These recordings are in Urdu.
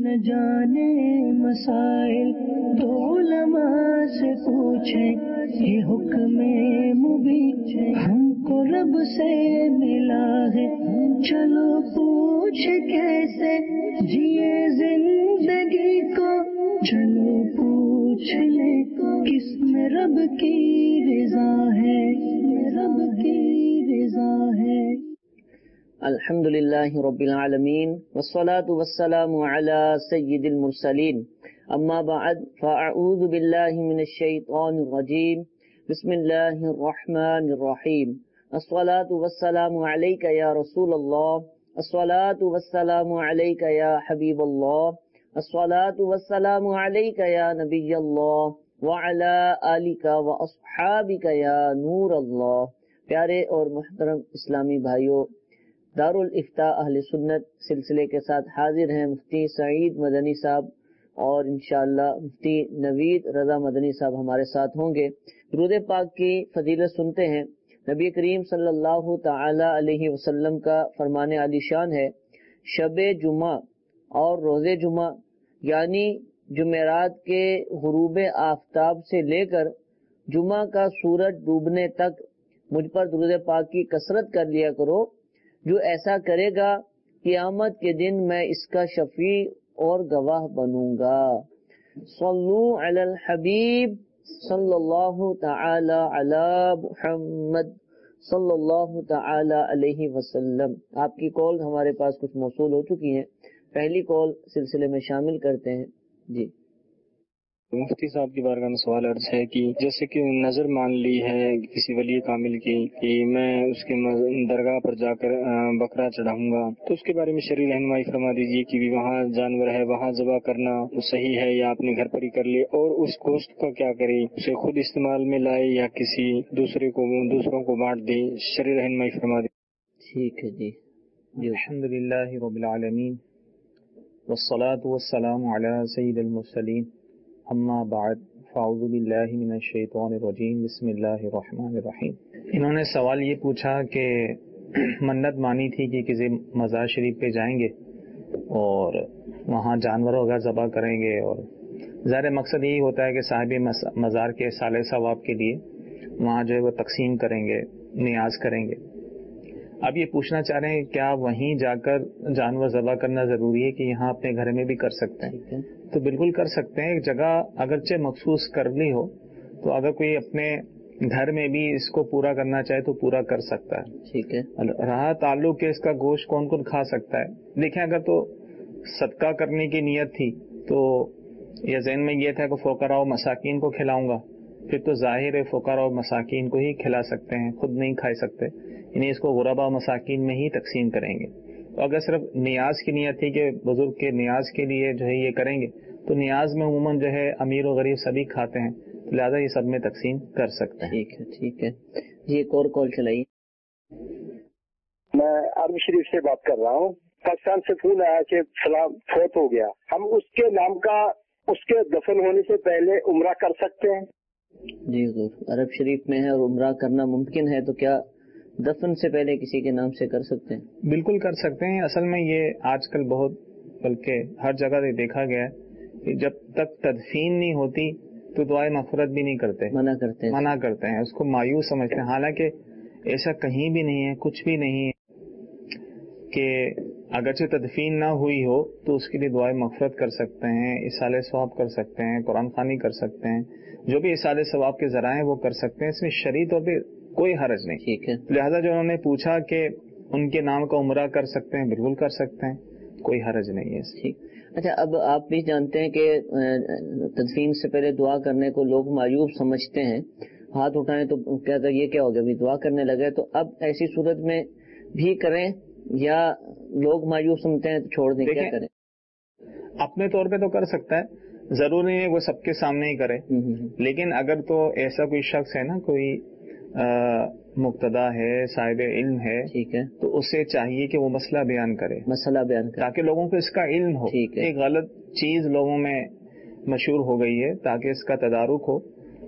نہ جانے مسائل تو علماء سے پوچھیں، یہ حکم مبین ہم کو رب سے ملا ہے، چلو پوچھ کیسے جیے زندگی کو، چلو پوچھ لے کس میں رب کی رضا ہے، رب کی رضا ہے۔ الحمدللہ رب العالمین والصلاة والسلام علی سید المرسلین، اما بعد فاعوذ باللہ من الشیطان الرجیم، بسم اللہ الرحمن الرحیم، الصلاة والسلام علیک یا رسول اللہ، الصلاة والسلام علیک یا حبیب اللہ، الصلاة والسلام علیک یا نبی اللہ، وعلی آلک واصحابک یا نور اللہ۔ پیارے اور محترم اسلامی بھائیوں، دارالفتاء اہل سنت سلسلے کے ساتھ حاضر ہیں مفتی سعید مدنی صاحب، اور انشاءاللہ مفتی نوید رضا مدنی صاحب ہمارے ساتھ ہوں گے۔ درود پاک کی فضیلت سنتے ہیں۔ نبی کریم صلی اللہ تعالی علیہ وسلم کا فرمان عالی شان ہے، شب جمعہ اور روز جمعہ یعنی جمعرات کے غروب آفتاب سے لے کر جمعہ کا سورج ڈوبنے تک مجھ پر درود پاک کی کثرت کر لیا کرو، جو ایسا کرے گا قیامت کے دن میں اس کا شفیع اور گواہ بنوں گا۔ صلو علی الحبیب صلی اللہ تعالی علی محمد صلی اللہ تعالی علیہ وسلم۔ آپ کی کال ہمارے پاس کچھ موصول ہو چکی ہیں، پہلی کال سلسلے میں شامل کرتے ہیں۔ جی مفتی صاحب کی بارگاہ میں سوال عرض ہے کہ جیسے کہ نظر مان لی ہے کسی ولی کامل کی کہ میں اس کے درگاہ پر جا کر بکرا چڑھاؤں گا، تو اس کے بارے میں شرعی رہنمائی فرما دیجیے کہ وہاں جانور ہے وہاں ذبح کرنا صحیح ہے یا اپنے گھر پر ہی کر لے، اور اس گوشت کا کیا کرے، اسے خود استعمال میں لائے یا کسی دوسروں کو بانٹ دے، شرعی رہنمائی فرما دیجیے۔ ٹھیک ہے جی۔ الحمدللہ رب العالمین والصلاة والسلام علی سید المرسلین، اما بعد فاعوذ باللہ من الشیطان الرجیم، بسم اللہ الرحمن الرحیم۔ انہوں نے سوال یہ پوچھا کہ منت مانی تھی کہ کسی مزار شریف پہ جائیں گے اور وہاں جانور وغیرہ ذبح کریں گے، اور ظاہر مقصد یہی ہوتا ہے کہ صاحب مزار کے صالح ثواب کے لیے وہاں جو ہے وہ تقسیم کریں گے، نیاز کریں گے۔ اب یہ پوچھنا چاہ رہے ہیں کیا وہیں جا کر جانور ذبح کرنا ضروری ہے کہ یہاں اپنے گھر میں بھی کر سکتے ہیں؟ تو بالکل کر سکتے ہیں، ایک جگہ اگرچہ مخصوص کر لی ہو تو اگر کوئی اپنے گھر میں بھی اس کو پورا کرنا چاہے تو پورا کر سکتا ہے۔ ٹھیک ہے۔ رہا تعلق کہ اس کا گوشت کون کون کھا سکتا ہے، دیکھیں اگر تو صدقہ کرنے کی نیت تھی تو یہ ذہن میں یہ تھا کہ فقراء و مساکین کو کھلاؤں گا، پھر تو ظاہر ہے فقراء و مساکین کو ہی کھلا سکتے ہیں، خود نہیں کھا سکتے، یعنی اس کو غرباء و مساکین میں ہی تقسیم کریں گے۔ تو اگر صرف نیاز کی نیت تھی کہ بزرگ کے نیاز کے لیے جو ہے یہ کریں گے، تو نیاز میں عموماً جو ہے امیر و غریب سبھی کھاتے ہیں، لہٰذا یہ سب میں تقسیم کر سکتے ہیں۔ ٹھیک ہے ٹھیک ہے جی، ایک اور کال چلائیے۔ میں عرب شریف سے بات کر رہا ہوں۔ پاکستان سے فون آیا کہ فلاں فوت ہو گیا، ہم اس کے نام کا اس کے دفن ہونے سے پہلے عمرہ کر سکتے ہیں؟ جی ضرور، عرب شریف میں ہے اور عمرہ کرنا ممکن ہے، تو کیا دفن سے پہلے کسی کے نام سے کر سکتے ہیں؟ بالکل کر سکتے ہیں۔ اصل میں یہ آج کل بہت، بلکہ ہر جگہ سے دیکھا گیا ہے کہ جب تک تدفین نہیں ہوتی تو دعائے مغفرت بھی نہیں کرتے، منع کرتے ہیں، اس کو مایوس سمجھتے ہیں، حالانکہ ایسا کہیں بھی نہیں ہے، کچھ بھی نہیں ہے کہ اگرچہ تدفین نہ ہوئی ہو تو اس کے لیے دعائے مغفرت کر سکتے ہیں، اصالہ ثواب کر سکتے ہیں، قرآن خوانی کر سکتے ہیں، جو بھی اصالہ ثواب کے ذرائع ہیں وہ کر سکتے ہیں، اس میں شرعی طور پہ کوئی حرج نہیں۔ ٹھیک ہے۔ لہذا جو انہوں نے پوچھا کہ ان کے نام کا عمرہ کر سکتے ہیں، بالکل کر سکتے ہیں، کوئی حرج نہیں ہے۔ ٹھیک۔ اچھا، اب آپ بھی جانتے ہیں کہ تدفین سے پہلے دعا کرنے کو لوگ معیوب سمجھتے ہیں، ہاتھ اٹھائیں تو کہتا ہے یہ کیا ہو گیا، بھی دعا کرنے لگے، تو اب ایسی صورت میں بھی کریں یا لوگ معیوب سمجھتے ہیں تو چھوڑ دیں، کیا کریں؟ اپنے طور پہ تو کر سکتا ہے، ضروری نہیں ہے وہ سب کے سامنے ہی کرے، لیکن اگر تو ایسا کوئی شخص ہے نا، کوئی مقتدا ہے، صاحب علم ہے، ٹھیک ہے، تو اسے چاہیے کہ وہ مسئلہ بیان کرے تاکہ لوگوں کو اس کا علم ہو۔ ایک غلط چیز لوگوں میں مشہور ہو گئی ہے، تاکہ اس کا تدارک ہو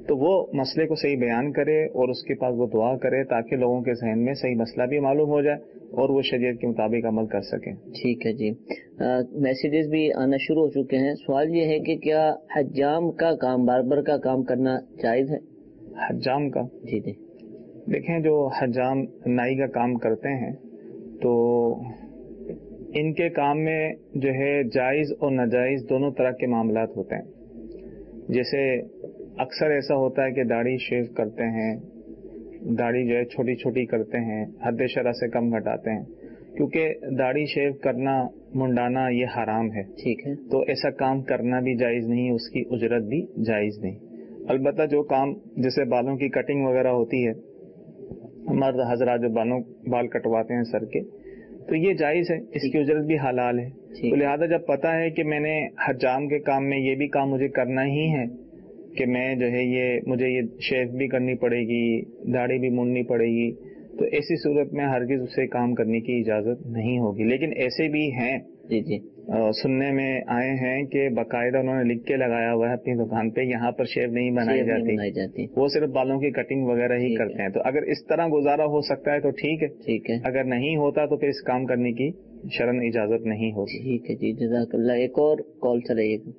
تو وہ مسئلے کو صحیح بیان کرے اور اس کے پاس وہ دعا کرے تاکہ لوگوں کے ذہن میں صحیح مسئلہ بھی معلوم ہو جائے اور وہ شریعت کے مطابق عمل کر سکیں. ٹھیک ہے جی. میسیجز بھی آنا شروع ہو چکے ہیں. سوال یہ ہے کہ کیا حجام کا کام، باربر کا کام کرنا جائز ہے؟ حجام کا؟ جی جی. دیکھیں جو حجام نائی کا کام کرتے ہیں تو ان کے کام میں جو ہے جائز اور ناجائز دونوں طرح کے معاملات ہوتے ہیں. جیسے اکثر ایسا ہوتا ہے کہ داڑھی شیو کرتے ہیں، داڑھی جو ہے چھوٹی چھوٹی کرتے ہیں، حد شرع سے کم گھٹاتے ہیں، کیونکہ داڑھی شیو کرنا، منڈانا یہ حرام ہے. ٹھیک ہے. تو ایسا کام کرنا بھی جائز نہیں، اس کی اجرت بھی جائز نہیں. البتہ جو کام جیسے بالوں کی کٹنگ وغیرہ ہوتی ہے، مرد حضرات جو بال کٹواتے ہیں سر کے، تو یہ جائز ہے، اس کی اجرت بھی حلال ہے. تو لہٰذا جب پتہ ہے کہ میں نے حجام کے کام میں یہ بھی کام مجھے کرنا ہی ہے کہ میں جو ہے مجھے یہ شیو بھی کرنی پڑے گی، داڑھی بھی مونڈنی پڑے گی، تو ایسی صورت میں ہرگز اسے کام کرنے کی اجازت نہیں ہوگی. لیکن ایسے بھی ہیں جی جی سننے میں آئے ہیں کہ باقاعدہ انہوں نے لکھ کے لگایا ہوا ہے اپنی دکان پہ، یہاں پر شیو نہیں بنائی جاتی، وہ صرف بالوں کی کٹنگ وغیرہ ہی کرتے ہیں. تو اگر اس طرح گزارا ہو سکتا ہے تو ٹھیک ہے، اگر نہیں ہوتا تو پھر اس کام کرنے کی شرعن اجازت نہیں ہوگی. ٹھیک ہے جی، جزاک اللہ. ایک اور کال چلائیے گا.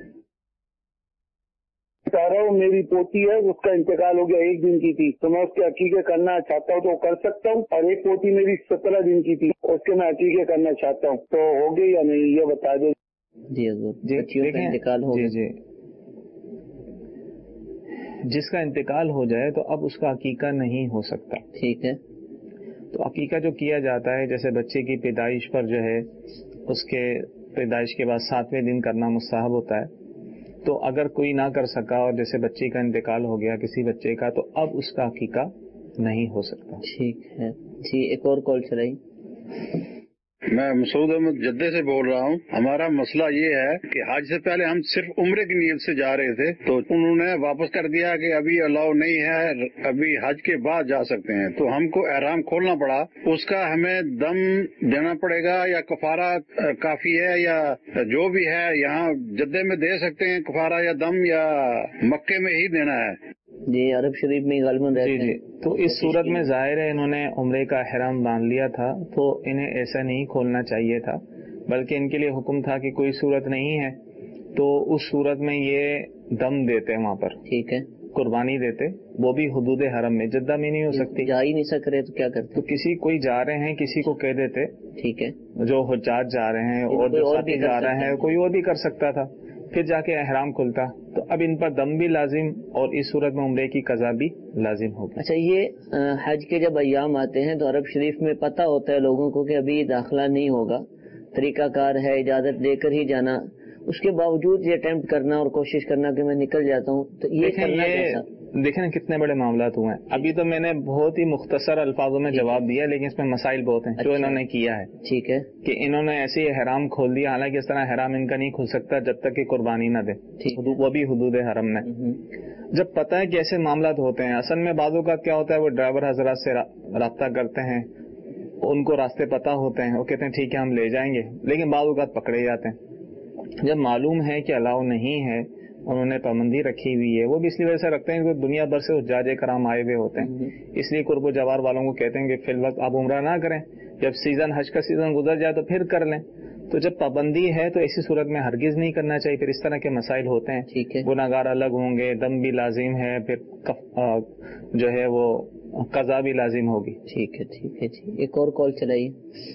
بتا رہا ہوں میری پوتی ہے، اس کا انتقال ہو گیا 1 دن کی تھی، تو میں اس کے عقیقے کرنا چاہتا ہوں تو کر سکتا ہوں، اور ایک پوتی میری 17 دن کی تھی، اس کے میں عقیقے کرنا چاہتا ہوں، تو ہوگے یا نہیں یہ بتا دیں. جی بچیوں کا انتقال ہو گیا. جی جس کا انتقال ہو جائے تو اب اس کا عقیقہ نہیں ہو سکتا. ٹھیک ہے. تو عقیقہ جو کیا جاتا ہے، جیسے بچے کی پیدائش پر جو ہے اس کے پیدائش کے بعد 7ویں دن کرنا مستحب ہوتا ہے. تو اگر کوئی نہ کر سکا اور جیسے بچے کا انتقال ہو گیا کسی بچے کا، تو اب اس کا عقیقہ نہیں ہو سکتا. ٹھیک ہے جی. ایک اور کال چلائی. میں مسعود احمد جدے سے بول رہا ہوں. ہمارا مسئلہ یہ ہے کہ حج سے پہلے ہم صرف عمرے کی نیت سے جا رہے تھے، تو انہوں نے واپس کر دیا کہ ابھی الاؤ نہیں ہے، ابھی حج کے بعد جا سکتے ہیں. تو ہم کو احرام کھولنا پڑا. اس کا ہمیں دم دینا پڑے گا یا کفارہ کافی ہے، یا جو بھی ہے یہاں جدے میں دے سکتے ہیں کفارہ یا دم، یا مکے میں ہی دینا ہے؟ جی عرب شریف میں غالباً رہتے ہیں. تو اس صورت میں ظاہر ہے انہوں نے عمرے کا احرام باندھ لیا تھا، تو انہیں ایسا نہیں کھولنا چاہیے تھا، بلکہ ان کے لیے حکم تھا کہ کوئی صورت نہیں ہے تو اس صورت میں یہ دم دیتے وہاں پر. ٹھیک ہے. قربانی دیتے، وہ بھی حدود حرم میں، جدہ میں نہیں ہو سکتی. جا ہی نہیں سک رہے تو کیا کرتے؟ تو کوئی جا رہے ہیں کسی کو کہہ دیتے. ٹھیک ہے. جو حجاج جا رہے ہیں اور جو ساتھی جا رہے ہیں، کوئی اور بھی کر سکتا تھا، پھر جا کے احرام کھلتا. تو اب ان پر دم بھی لازم اور اس صورت میں عمرے کی قضا بھی لازم ہوگی. اچھا، یہ حج کے جب ایام آتے ہیں تو عرب شریف میں پتہ ہوتا ہے لوگوں کو کہ ابھی داخلہ نہیں ہوگا، طریقہ کار ہے اجازت لے کر ہی جانا، اس کے باوجود یہ اٹیمپٹ کرنا اور کوشش کرنا کہ میں نکل جاتا ہوں، تو یہ کرنا کیسا؟ دیکھیں نا کتنے بڑے معاملات ہوئے ہیں. ابھی تو میں نے بہت ہی مختصر الفاظوں میں جواب دیا، لیکن اس میں مسائل بہت ہیں جو انہوں نے کیا ہے. ٹھیک ہے. کہ انہوں نے ایسے ہی احرام کھول دیا، حالانکہ اس طرح احرام ان کا نہیں کھل سکتا جب تک کہ قربانی نہ دے، وہ بھی حدود حرم میں. جب پتہ ہے کہ ایسے معاملات ہوتے ہیں، اصل میں بعض اوقات کیا ہوتا ہے، وہ ڈرائیور حضرات سے رابطہ کرتے ہیں، ان کو راستے پتہ ہوتے ہیں، وہ کہتے ہیں ٹھیک ہے ہم لے جائیں گے، لیکن بعض اوقات پکڑے جاتے ہیں. جب معلوم ہے کہ الاؤ نہیں ہے، انہوں نے پابندی رکھی ہوئی ہے، وہ بھی اس لیے وجہ سے رکھتے ہیں کہ دنیا بھر سے حجاج کرام آئے ہوئے ہوتے ہیں، اس لیے قرب و جوار والوں کو کہتے ہیں کہ فی الوقت آپ عمرہ نہ کریں، جب حج کا سیزن گزر جائے تو پھر کر لیں. تو جب پابندی ہے تو ایسی صورت میں ہرگز نہیں کرنا چاہیے. پھر اس طرح کے مسائل ہوتے ہیں، گناہگار الگ ہوں گے، دم بھی لازم ہے، پھر جو ہے وہ قضا بھی لازم ہوگی. ٹھیک ہے جی. ایک اور کال چلائیے.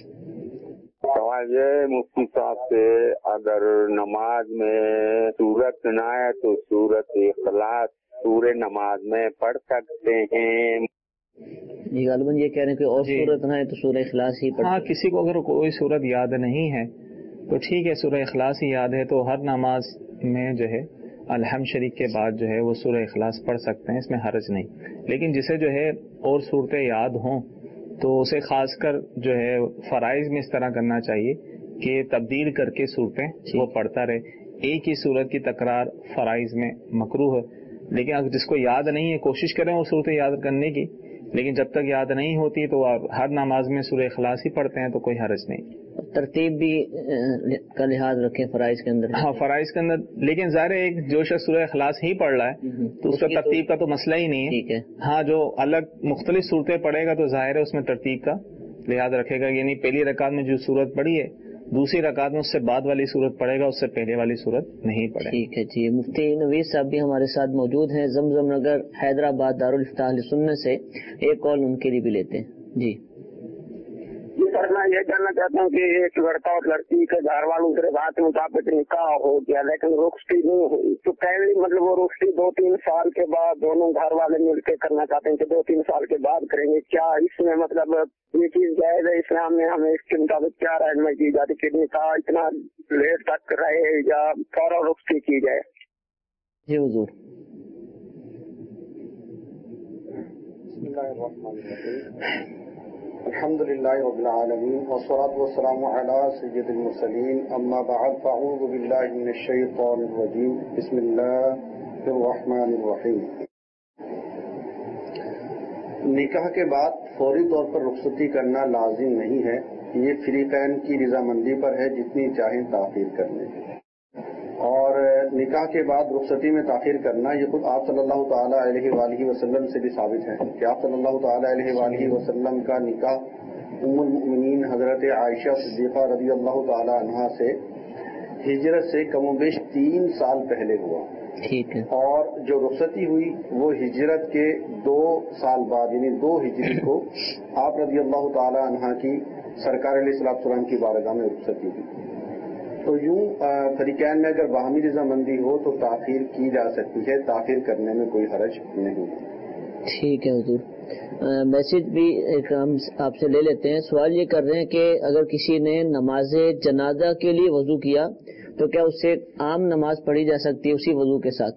سوال یہ مفتی صاحب سے، اگر نماز میں سورت نہ ہے تو سورت اخلاص پورے نماز میں پڑھ سکتے ہیں؟ جی غالباً یہ کہہ رہے ہیں کہ اور سورت نہ ہے تو سورہ اخلاص ہی پڑھ. ہاں، کسی کو اگر کوئی سورت یاد نہیں ہے تو ٹھیک ہے، سورہ اخلاص ہی یاد ہے تو ہر نماز میں جو ہے الحمد شریف کے بعد جو ہے وہ سورہ اخلاص پڑھ سکتے ہیں، اس میں حرج نہیں. لیکن جسے جو ہے اور صورتیں یاد ہوں تو اسے خاص کر جو ہے فرائض میں اس طرح کرنا چاہیے کہ تبدیل کر کے صورتیں وہ پڑھتا رہے. ایک ہی صورت کی تکرار فرائض میں مکروہ ہے، لیکن اگر جس کو یاد نہیں ہے کوشش کریں وہ صورتیں یاد کرنے کی، لیکن جب تک یاد نہیں ہوتی تو آپ ہر نماز میں سورہ اخلاص ہی پڑھتے ہیں تو کوئی حرج نہیں. ترتیب بھی کا لحاظ رکھیں فرائض کے اندر. ہاں فرائض کے اندر، لیکن ظاہر ہے ایک جو شخص سورہ اخلاص ہی پڑھ رہا ہے تو اس کا ترتیب کا تو مسئلہ ہی نہیں ہے. ٹھیک ہے. ہاں جو الگ مختلف صورتیں پڑھے گا تو ظاہر ہے اس میں ترتیب کا لحاظ رکھے گا، یعنی پہلی رکعت میں جو صورت پڑھی ہے دوسری رکعت میں اس سے بعد والی صورت پڑھے گا، اس سے پہلے والی صورت نہیں پڑھے. ٹھیک ہے جی. مفتی نوید صاحب بھی ہمارے ساتھ موجود ہیں زمزم نگر حیدرآباد دارالفتاح اہل سنت سے. ایک کال ان کے لیے بھی لیتے ہیں. جی سر میں یہ کہنا چاہتا ہوں کہ ایک لڑکا اور لڑکی کے گھر والوں سے بات مطابق نکاح ہو گیا لیکن رخصتی نہیں ہوئی تو کیسے مطلب وہ رخصتی 2-3 سال کے بعد دونوں گھر والے مل کے کرنا چاہتے ہیں کہ 2-3 سال کے بعد کریں گے، کیا اس میں مطلب یہ چیز جائز ہے؟ اسلام میں ہمیں اس کے مطابق کیا رہنمائی کی جاتی کہ نکاح اتنا لیٹ تک رہے یا فوراً رخصتی کی جائے؟ جی حضور. بسم اللہ الرحمن الرحیم. الحمد للہ رب العالمین والصلاة والسلام علی سید المرسلین اما بعد فاعوذ باللہ من الشیطان الرجیم بسم اللہ الرحمن الرحیم. نکاح کے بعد فوری طور پر رخصتی کرنا لازم نہیں ہے، یہ فریقین کی رضامندی پر ہے، جتنی چاہیں تاخیر کر لیں. اور نکاح کے بعد رخصتی میں تاخیر کرنا یہ خود آپ صلی اللہ تعالیٰ علیہ وآلہ وسلم سے بھی ثابت ہے کہ آپ صلی اللہ تعالیٰ علیہ وآلہ وسلم کا نکاح ام المؤمنین حضرت عائشہ صدیقہ رضی اللہ تعالیٰ عنہا سے ہجرت سے کم و بیش 3 سال پہلے ہوا. ٹھیک ہے. اور جو رخصتی ہوئی وہ ہجرت کے 2 سال بعد یعنی 2 ہجری کو آپ رضی اللہ تعالیٰ عنہا کی سرکار علیہ السلام کی بارگاہ میں رخصتی ہوئی. تو یوں فریقین میں اگر باہمی رضامندی ہو تو تاخیر کی جا سکتی ہے، تاخیر کرنے میں کوئی حرج نہیں. ٹھیک ہے حضور. میسج بھی ایک ہم آپ سے لے لیتے ہیں. سوال یہ کر رہے ہیں کہ اگر کسی نے نماز جنازہ کے لیے وضو کیا تو کیا اس سے عام نماز پڑھی جا سکتی ہے اسی وضو کے ساتھ؟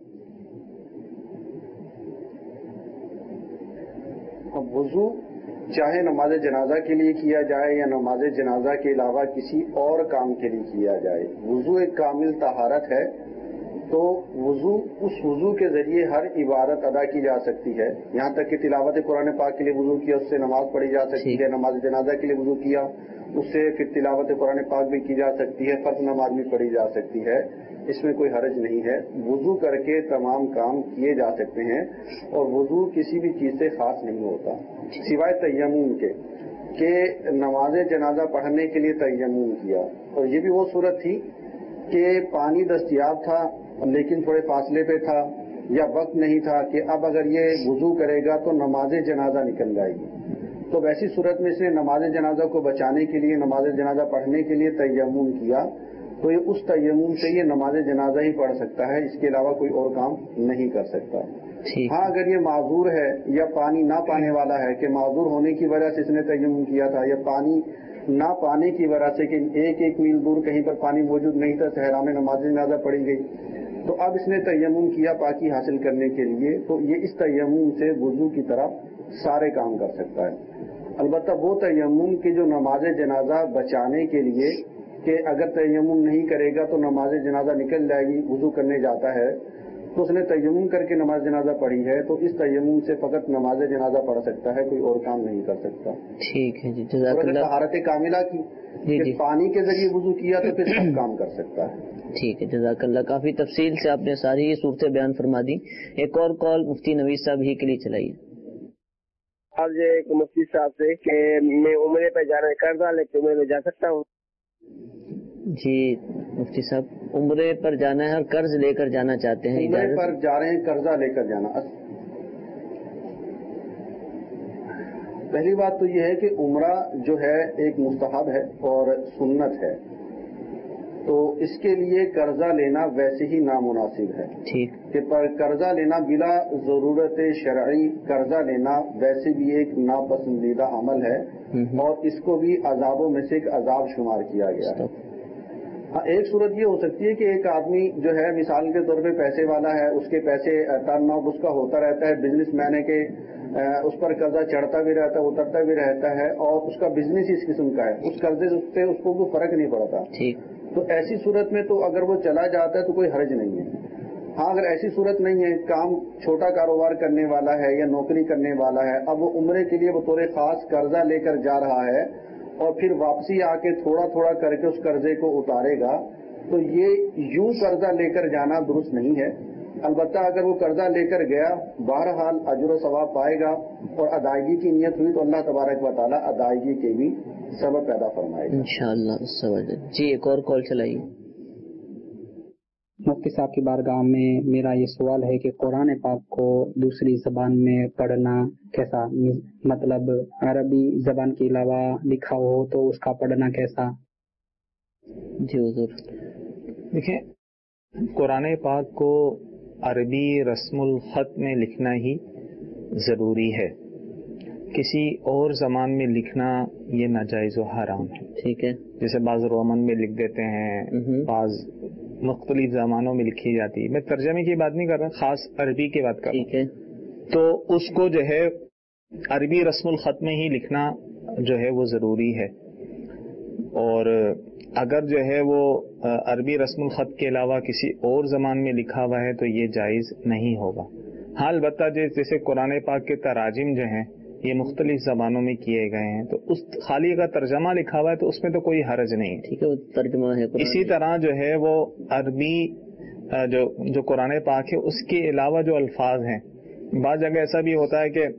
وضو چاہے نماز جنازہ کے لیے کیا جائے یا نماز جنازہ کے علاوہ کسی اور کام کے لیے کیا جائے، وضو ایک کامل طہارت ہے. تو اس وضو کے ذریعے ہر عبادت ادا کی جا سکتی ہے، یہاں تک کہ تلاوت قرآن پاک کے لیے وضو کیا اس سے نماز پڑھی جا سکتی ہے. نماز جنازہ کے لیے وضو کیا اس سے پھر تلاوت قرآن پاک بھی کی جا سکتی ہے، فرض نماز بھی پڑھی جا سکتی ہے. اس میں کوئی حرج نہیں ہے. وضو کر کے تمام کام کیے جا سکتے ہیں اور وضو کسی بھی چیز سے خاص نہیں ہوتا سوائے تیمم کے کہ نماز جنازہ پڑھنے کے لیے تیمم کیا. اور یہ بھی وہ صورت تھی کہ پانی دستیاب تھا لیکن تھوڑے فاصلے پہ تھا یا وقت نہیں تھا کہ اب اگر یہ وضو کرے گا تو نماز جنازہ نکل جائے گی. تو ویسی صورت میں سے نماز جنازہ کو بچانے کے لیے نماز جنازہ پڑھنے کے لیے تیمم کیا تو یہ اس تیمم سے یہ نماز جنازہ ہی پڑھ سکتا ہے، اس کے علاوہ کوئی اور کام نہیں کر سکتا. ہاں اگر یہ معذور ہے یا پانی نہ پانے والا ہے کہ معذور ہونے کی وجہ سے اس نے تیمم کیا تھا یا پانی نہ پانے کی وجہ سے کہ 1 میل دور کہیں پر پانی موجود نہیں تھا، صحرا میں نماز جنازہ پڑھی گئی تو اب اس نے تیمم کیا پاکی حاصل کرنے کے لیے، تو یہ اس تیمم سے وضو کی طرح سارے کام کر سکتا ہے. البتہ وہ تیمم کہ جو نماز جنازہ بچانے کے لیے کہ اگر تیمم نہیں کرے گا تو نماز جنازہ نکل جائے گی، وضو کرنے جاتا ہے تو اس نے تیمم کر کے نماز جنازہ پڑھی ہے تو اس تیمم سے فقط نماز جنازہ پڑھ سکتا ہے، کوئی اور کام نہیں کر سکتا. ٹھیک ہے جی. جزاک اللہ. طہارت کاملہ کی کہ پانی کے ذریعے وضو کیا تو پھر سب کام کر سکتا ہے. ٹھیک ہے جزاک اللہ. کافی تفصیل سے آپ نے ساری یہ صورتیں بیان فرما دی. ایک اور کال مفتی نوید صاحب ہی کے لیے چلائیے. آج ایک مفتی صاحب سے کہ میں عمرے پہ جانا ہے، قرضہ لے کے عمرے میں جا سکتا ہوں؟ جی مفتی صاحب عمرے پر جانا ہے اور قرض لے کر جانا چاہتے ہیں. عمرے پر جا رہے ہیں قرضہ لے کر جانا. پہلی بات تو یہ ہے کہ عمرہ جو ہے ایک مستحب ہے اور سنت ہے، تو اس کے لیے قرضہ لینا ویسے ہی نامناسب ہے. ٹھیک کہ پر قرضہ لینا بلا ضرورت شرعی قرضہ لینا ویسے بھی ایک ناپسندیدہ عمل ہے اور اس کو بھی عذابوں میں سے ایک عذاب شمار کیا گیا ہے. ایک صورت یہ ہو سکتی ہے کہ ایک آدمی جو ہے مثال کے طور پہ پیسے والا ہے، اس کے پیسے ٹرن آؤٹ اس کا ہوتا رہتا ہے، بزنس مین ہے کہ اس پر قرضہ چڑھتا بھی رہتا ہے اترتا بھی رہتا ہے اور اس کا بزنس اس قسم کا ہے، اس قرضے سے اس کو کوئی فرق نہیں پڑتا. ٹھیک. تو ایسی صورت میں تو اگر وہ چلا جاتا ہے تو کوئی حرج نہیں ہے. ہاں اگر ایسی صورت نہیں ہے، کام چھوٹا کاروبار کرنے والا ہے یا نوکری کرنے والا ہے، اب وہ عمرے کے لیے بطور خاص قرضہ لے کر جا رہا ہے اور پھر واپسی آ کے تھوڑا تھوڑا کر کے اس قرضے کو اتارے گا، تو یہ یوں قرضہ لے کر جانا درست نہیں ہے۔ البتہ اگر وہ قرضہ لے کر گیا بہرحال اجر و ثواب پائے گا، اور ادائیگی کی نیت ہوئی تو اللہ تبارک و تعالیٰ ادائیگی کے بھی سبب پیدا فرمائے گا انشاءاللہ۔ جی ایک اور کال چلائیے۔ مفتی صاحب کی بارگاہ میں میرا یہ سوال ہے کہ قرآن پاک کو دوسری زبان میں پڑھنا کیسا، مطلب عربی زبان کے علاوہ لکھا ہو تو اس کا پڑھنا کیسا؟ جی حضور۔ دیکھیں، قرآن پاک کو عربی رسم الخط میں لکھنا ہی ضروری ہے، کسی اور زبان میں لکھنا یہ ناجائز و حرام ہے۔ ٹھیک ہے، جیسے بعض رومن میں لکھ دیتے ہیں، بعض مختلف زبانوں میں لکھی جاتی ہے۔ میں ترجمے کی بات نہیں کر رہا، خاص عربی کی بات کر رہا ہوں۔ ٹھیک ہے، تو اس کو جو ہے عربی رسم الخط میں ہی لکھنا جو ہے وہ ضروری ہے، اور اگر جو ہے وہ عربی رسم الخط کے علاوہ کسی اور زبان میں لکھا ہوا ہے تو یہ جائز نہیں ہوگا۔ ہاں البتہ جیسے قرآن پاک کے تراجم جو ہیں یہ مختلف زبانوں میں کیے گئے ہیں، تو اس خالی اگر ترجمہ لکھا ہوا ہے تو اس میں تو کوئی حرج نہیں ہے۔ ٹھیک ہے، وہ ترجمہ ہے۔ اسی طرح جو ہے وہ عربی جو قرآن پاک ہے اس کے علاوہ جو الفاظ ہیں، بعض جگہ ایسا بھی ہوتا ہے کہ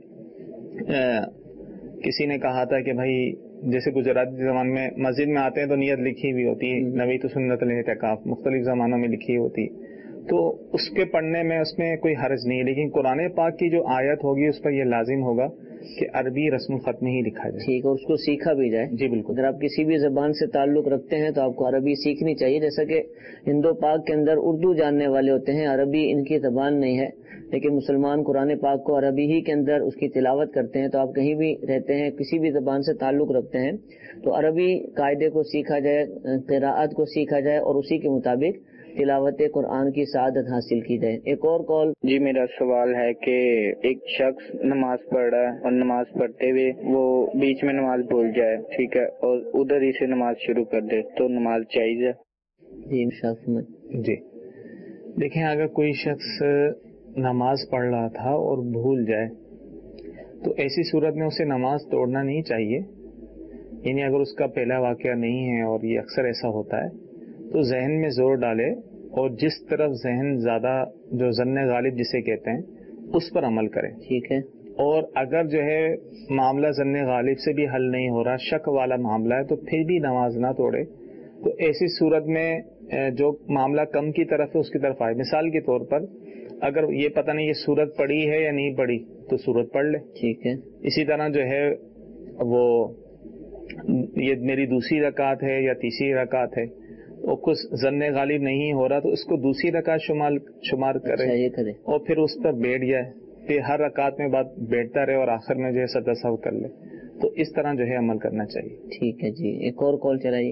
کسی نے کہا تھا کہ بھائی جیسے گجراتی زبان میں مسجد میں آتے ہیں تو نیت لکھی ہوئی ہوتی ہے، نویت سنت الاعتکاف، مختلف زبانوں میں لکھی ہوتی، تو اس کے پڑھنے میں اس میں کوئی حرج نہیں ہے، لیکن قرآن پاک کی جو آیت ہوگی اس پر یہ لازم ہوگا کہ عربی رسم الخط میں ہی لکھا جائے۔ ٹھیک ہے، اس کو سیکھا بھی جائے۔ جی بالکل۔ اگر آپ کسی بھی زبان سے تعلق رکھتے ہیں تو آپ کو عربی سیکھنی چاہیے، جیسا کہ ہندو پاک کے اندر اردو جاننے والے ہوتے ہیں، عربی ان کی زبان نہیں ہے، لیکن مسلمان قرآن پاک کو عربی ہی کے اندر اس کی تلاوت کرتے ہیں۔ تو آپ کہیں بھی رہتے ہیں، کسی بھی زبان سے تعلق رکھتے ہیں تو عربی قاعدے کو سیکھا جائے، قراءت کو سیکھا جائے اور اسی کے مطابق تلاوت قرآن کی سعادت حاصل کی جائے۔ ایک اور کال۔ جی میرا سوال ہے کہ ایک شخص نماز پڑھ رہا ہے اور نماز پڑھتے ہوئے وہ بیچ میں نماز بھول جائے، ٹھیک ہے، اور ادھر ہی سے نماز شروع کر دے تو نماز جائز ہے؟ جی دیکھیں، اگر کوئی شخص نماز پڑھ رہا تھا اور بھول جائے تو ایسی صورت میں اسے نماز توڑنا نہیں چاہیے، یعنی اگر اس کا پہلا واقعہ نہیں ہے، اور یہ اکثر ایسا ہوتا ہے، تو ذہن میں زور ڈالے اور جس طرف ذہن زیادہ جو ظن غالب جسے کہتے ہیں اس پر عمل کرے۔ ٹھیک ہے، اور اگر جو ہے معاملہ ظن غالب سے بھی حل نہیں ہو رہا، شک والا معاملہ ہے، تو پھر بھی نماز نہ توڑے۔ تو ایسی صورت میں جو معاملہ کم کی طرف ہے اس کی طرف آئے۔ مثال کے طور پر اگر یہ پتہ نہیں یہ سورت پڑھی ہے یا نہیں پڑھی تو سورت پڑھ لے۔ ٹھیک ہے، اسی طرح جو ہے وہ یہ میری دوسری رکعت ہے یا تیسری رکعت ہے، اور کچھ ظن غالب نہیں ہو رہا تو اس کو دوسری رکعت شمار کرے اور پھر اس پر بیٹھ جائے، پھر ہر رکعت میں بعد بیٹھتا رہے اور آخر میں جو ہے سجدہ سہو کر لے۔ تو اس طرح جو ہے عمل کرنا چاہیے۔ ٹھیک ہے جی، ایک اور کال چلائیے۔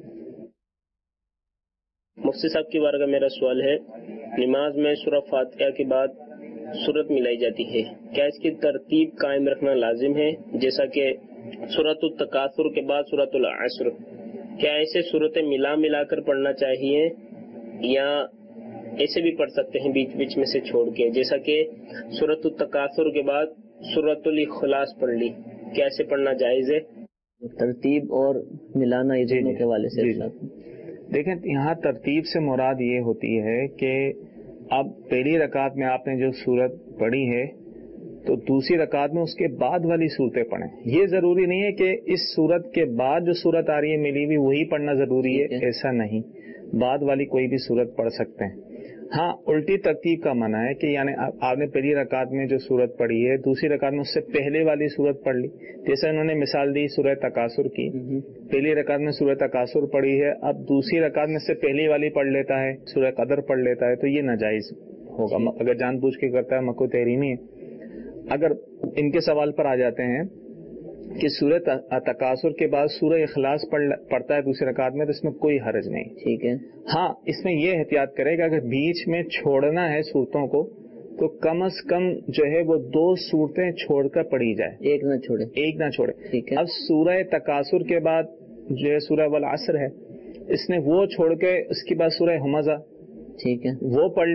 مفتی صاحب کی بارگاہ میرا سوال ہے، نماز میں سورہ فاتحہ کے بعد سورت ملائی جاتی ہے، کیا اس کی ترتیب قائم رکھنا لازم ہے؟ جیسا کہ سورۃ التکاثر کے بعد سورۃ العصر، کیا ایسے سورتیں ملا کر پڑھنا چاہیے یا ایسے بھی پڑھ سکتے ہیں بیچ بیچ میں سے چھوڑ کے؟ جیسا کہ سورۃ التکاثر کے بعد سورۃ الاخلاص پڑھ لی، کیا ایسے پڑھنا جائز ہے؟ ترتیب اور ملانا اس دونوں کے حوالے سے دیکھیں، یہاں ترتیب سے مراد یہ ہوتی ہے کہ اب پہلی رکعت میں آپ نے جو سورت پڑھی ہے تو دوسری رکعت میں اس کے بعد والی صورتیں پڑھیں۔ یہ ضروری نہیں ہے کہ اس صورت کے بعد جو صورت آ رہی ہے ملی ہوئی وہی پڑھنا ضروری ہے، ایسا نہیں، بعد والی کوئی بھی صورت پڑھ سکتے ہیں۔ ہاں الٹی ترتیب کا منع ہے کہ یعنی آپ نے پہلی رکعت میں جو صورت پڑھی ہے دوسری رکعت میں اس سے پہلے والی صورت پڑھ لی، جیسے انہوں نے مثال دی سورہ تکاثر کی، پہلی رکعت میں سورہ تکاثر پڑھی ہے، اب دوسری رکعت میں سے پہلی والی پڑھ لیتا ہے، سورہ قدر پڑھ لیتا ہے، تو یہ ناجائز ہوگا اگر جان بوجھ کے کرتا ہے، مکروہ تحریمی ہے۔ اگر ان کے سوال پر آ جاتے ہیں کہ سورہ تکاثر کے بعد سورہ اخلاص پڑھتا ہے دوسری رکعت میں تو اس میں کوئی حرج نہیں۔ ٹھیک ہے، ہاں اس میں یہ احتیاط کرے گا اگر بیچ میں چھوڑنا ہے صورتوں کو تو کم از کم جو ہے وہ 2 صورتیں چھوڑ کر پڑھی جائے، ایک نہ چھوڑے۔ ٹھیک ہے، اب سورہ تکاثر کے بعد جو ہے سورہ والعصر ہے، اس نے وہ چھوڑ کے اس کے بعد سورہ ہمزہ، ٹھیک ہے، وہ پڑھ لی،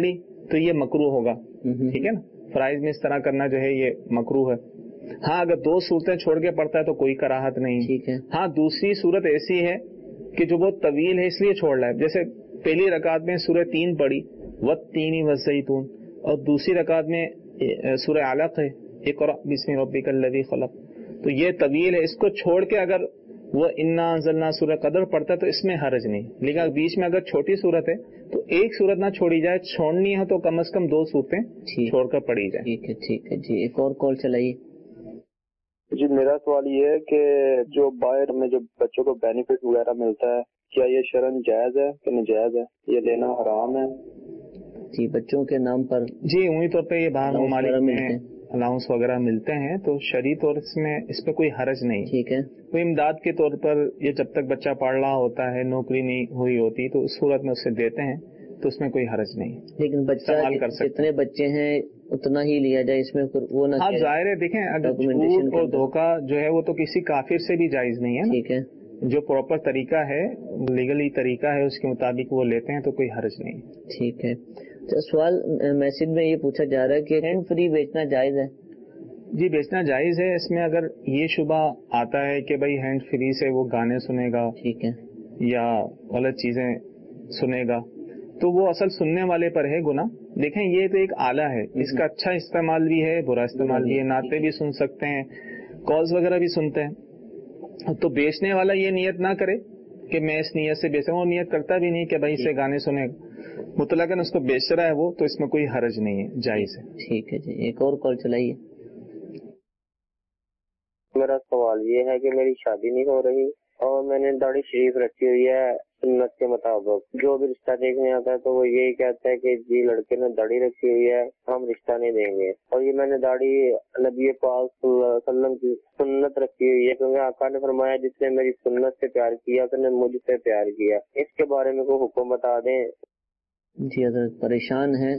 تو یہ مکروہ ہوگا. ٹھیک ہے نا, فرائض میں اس طرح کرنا جو ہے یہ مکروہ ہے. ہاں اگر 2 صورتیں چھوڑ کے پڑھتا ہے تو کوئی کراہت نہیں. ٹھیک ہے. ہاں دوسری صورت ایسی ہے کہ جو بہت طویل ہے اس لیے چھوڑ رہا ہے, جیسے پہلی رکعت میں سورہ 3 پڑھی والتین والزیتون, اور دوسری رکعت میں سورہ علق ہے اقرأ بسم ربک الذی خلق, تو یہ طویل ہے, اس کو چھوڑ کے اگر وہ انا انزلنا سورہ قدر پڑھتا ہے تو اس میں حرج نہیں. لیکن بیچ میں اگر چھوٹی صورت ہے تو ایک صورت نہ چھوڑی جائے, چھوڑنی ہے تو کم از کم 2 صورتیں چھوڑ کر پڑھی جائے. ٹھیک ہے ٹھیک ہے جی. ایک اور کال چلائیے. جی میرا سوال یہ ہے کہ جو باہر میں جو بچوں کو بینیفٹ وغیرہ ملتا ہے کیا یہ شرعن جائز ہے کہ ناجائز ہے, یہ لینا حرام ہے؟ جی بچوں کے نام پر جی عمومی طور پہ یہ باہر ممالک میں الاؤنس وغیرہ ملتے ہیں تو شرعی طور میں اس پہ کوئی حرج نہیں. ٹھیک ہے. کوئی امداد کے طور پر یہ جب تک بچہ پڑھ رہا ہوتا ہے, نوکری نہیں ہوئی ہوتی, تو اس صورت میں اسے دیتے ہیں تو اس میں کوئی حرج نہیں. لیکن بچہ جتنے بچے ہیں اتنا ہی لیا جائے, اس میں وہ نہ. ہاں ظاہر ہے, دیکھیں اگر جھوٹ اور دھوکہ جو ہے وہ تو کسی کافر سے بھی جائز نہیں ہے. ٹھیک ہے. جو پراپر طریقہ ہے, لیگلی طریقہ ہے, اس کے مطابق وہ لیتے ہیں تو کوئی حرج نہیں. ٹھیک ہے. سوال میسج میں یہ پوچھا جا رہا ہے کہ ہینڈ فری بیچنا جائز ہے؟ جی بیچنا جائز ہے. اس میں اگر یہ شبہ آتا ہے کہ بھائی ہینڈ فری سے وہ گانے سنے گا, ٹھیک ہے, یا غلط چیزیں سنے گا, تو وہ اصل سننے والے پر ہے گناہ. دیکھیں یہ تو ایک آلہ ہے, اس کا اچھا استعمال بھی ہے, برا استعمال بھی ہے. نعتیں بھی سن سکتے ہیں, کالز وغیرہ بھی سنتے ہیں. تو بیچنے والا یہ نیت نہ کرے کہ میں اس نیت سے بیچوں, وہ نیت کرتا بھی نہیں کہ بھائی اسے گانے سنے گا, مطلقاً اس کو بیچ رہا ہے وہ, تو اس میں کوئی حرج نہیں ہے, جائز ہے. ٹھیک ہے جی. ایک اور کال چلائیے. میرا سوال یہ ہے کہ میری شادی نہیں ہو رہی اور میں نے داڑھی شریف رکھی ہوئی ہے سنت کے مطابق. جو بھی رشتہ دیکھنے آتا ہے تو وہ یہی کہتا ہے کہ جی لڑکے نے داڑھی رکھی ہوئی ہے, ہم رشتہ نہیں دیں گے. اور یہ میں نے داڑھی نبی پاک صلی اللہ علیہ وسلم کی سنت رکھی ہوئی ہے, کیونکہ آقا نے فرمایا جس نے میری سنت سے پیار کیا اس نے مجھ سے پیار کیا. اس کے بارے میں کوئی حکم بتا دیں. جی حضرت پریشان ہے,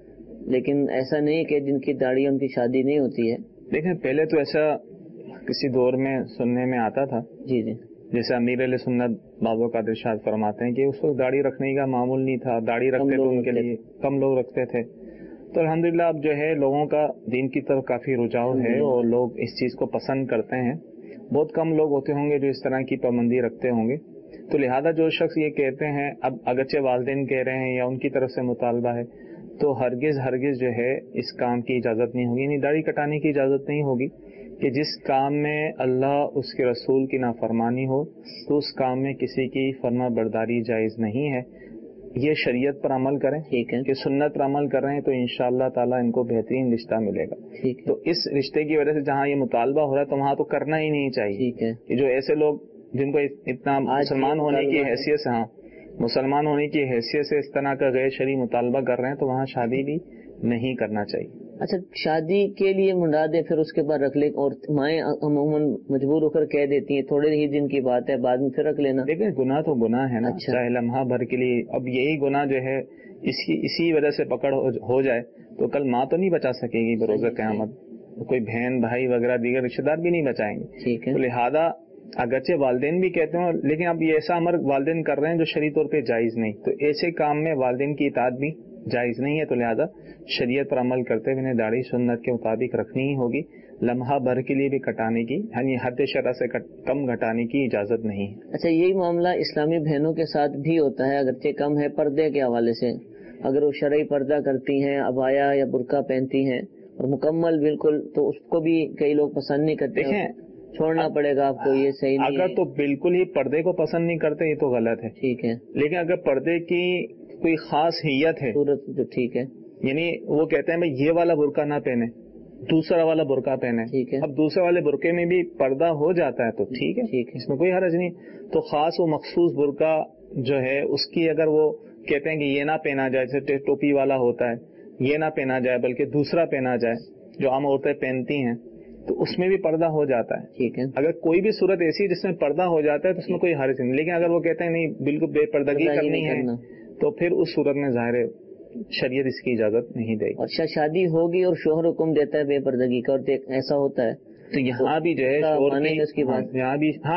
لیکن ایسا نہیں کہ جن کی داڑھی ان کی شادی نہیں ہوتی ہے. دیکھیں پہلے تو ایسا کسی دور میں سننے میں آتا تھا. جی جی. جیسے امیر علیہ سنت بابا قادر ارشاد فرماتے ہیں کہ اس وقت داڑھی رکھنے کا معمول نہیں تھا, داڑھی رکھتے تو ان کے لیے کم لوگ رکھتے تھے. تو الحمدللہ اب جو ہے لوگوں کا دین کی طرف کافی رجحان ہے اور لوگ اس چیز کو پسند کرتے ہیں. بہت کم لوگ ہوتے ہوں گے جو اس طرح کی پابندی رکھتے ہوں گے. تو لہذا جو شخص یہ کہتے ہیں, اب اگرچہ والدین کہہ رہے ہیں یا ان کی طرف سے مطالبہ ہے, تو ہرگز جو ہے اس کام کی اجازت نہیں ہوگی, یعنی داڑھی کٹانے کی اجازت نہیں ہوگی کہ جس کام میں اللہ اس کے رسول کی نافرمانی ہو تو اس کام میں کسی کی فرما برداری جائز نہیں ہے. یہ شریعت پر عمل کریں, ٹھیک ہے, کہ سنت پر عمل کر رہے ہیں تو انشاءاللہ تعالیٰ ان کو بہترین رشتہ ملے گا. تو اس رشتے کی وجہ سے جہاں یہ مطالبہ ہو رہا ہے تو وہاں تو کرنا ہی نہیں چاہیے. ٹھیک ہے. کہ جو ایسے لوگ جن کو اتنا مسلمان ہونے کی حیثیت سے, ہاں مسلمان ہونے کی حیثیت سے اس طرح کا غیر شرعی مطالبہ کر رہے ہیں تو وہاں شادی بھی نہیں کرنا چاہیے. اچھا شادی کے لیے منڈا دے پھر اس کے بعد رکھ لے, اور مائیں عموماً مجبور ہو کر کہہ دیتی ہیں تھوڑے ہی دن کی بات ہے بعد میں پھر رکھ لینا. لیکن گناہ تو گناہ ہے نا, چاہے لمحہ بھر کے لیے. اب یہی گناہ جو ہے اسی وجہ سے پکڑ ہو جائے تو کل ماں تو نہیں بچا سکے گی بروز قیامت, کوئی بہن بھائی وغیرہ دیگر رشتے دار بھی نہیں بچائیں گے. ٹھیک ہے. تو لہذا اگرچہ والدین بھی کہتے ہیں, لیکن اب یہ ایسا امر والدین کر رہے ہیں جو شرعی طور پہ جائز نہیں, تو ایسے کام میں والدین کی اطاعت بھی جائز نہیں ہے. تو لہذا شریعت پر عمل کرتے ہوئے انہیں داڑھی سنت کے مطابق رکھنی ہی ہوگی. لمحہ بھر کے لیے بھی کٹانے کی, یعنی حد شرع سے کم گھٹانے کی اجازت نہیں ہے. اچھا یہی معاملہ اسلامی بہنوں کے ساتھ بھی ہوتا ہے, اگرچہ کم ہے پردے کے حوالے سے. اگر وہ شرعی پردہ کرتی ہیں, عبایا یا برقع پہنتی ہیں اور مکمل بالکل, تو اس کو بھی کئی لوگ پسند نہیں کرتے. دیکھیں چھوڑنا پڑے گا آپ کو, یہ صحیح نہیں. اگر تو بالکل ہی پردے کو پسند نہیں کرتے یہ تو غلط ہے. ٹھیک ہے. لیکن اگر پردے کی کوئی خاص حیت ہے صورت تو ٹھیک ہے, یعنی وہ کہتے ہیں بھائی یہ والا برقع نہ پہنے, دوسرا والا برقع پہنے. ٹھیک ہے. اب دوسرے والے برقعے میں بھی پردہ ہو جاتا ہے تو ٹھیک ہے, اس میں کوئی حرج نہیں. تو خاص وہ مخصوص برقع جو ہے اس کی اگر وہ کہتے ہیں کہ یہ نہ پہنا جائے, جیسے ٹوپی والا ہوتا ہے, یہ نہ پہنا جائے بلکہ دوسرا پہنا جائے جو عام عورتیں پہنتی ہیں, تو اس میں بھی پردہ ہو جاتا ہے. ٹھیک ہے. اگر کوئی بھی صورت ایسی جس میں پردہ ہو جاتا ہے تو اس میں کوئی حرج نہیں. لیکن اگر وہ کہتے ہیں نہیں بالکل بے پردگی کرنی ہے تو پھر اس صورت میں ظاہر شریعت اس کی اجازت نہیں دے گی. اچھا شادی ہوگی اور شوہر حکم دیتا ہے بے پردگی کا, اور ایسا ہوتا ہے تو یہاں بھی جو ہے شوہر کی, یہاں بھی ہاں